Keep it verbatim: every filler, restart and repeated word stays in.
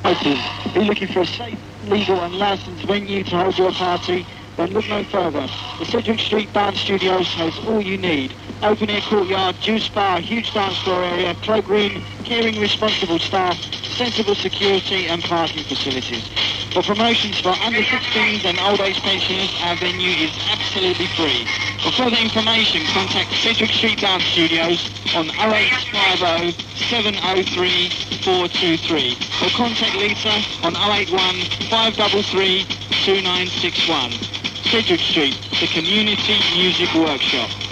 Are you looking for a safe, legal and licensed venue to hold your party? Then look no further. The Sedgwick Street Dance Studios has all you need. Open air courtyard, juice bar, huge dance floor area, cloakroom, caring responsible staff, sensible security and parking facilities. For promotions for under sixteens and old age pensioners, our venue is absolutely free. For further information, contact Sedgwick Street Dance Studios on oh eight five oh, seven oh three, four two three or contact Lisa on oh eight one, five three three, two nine six one. Sedgwick Street, the Community Music Workshop.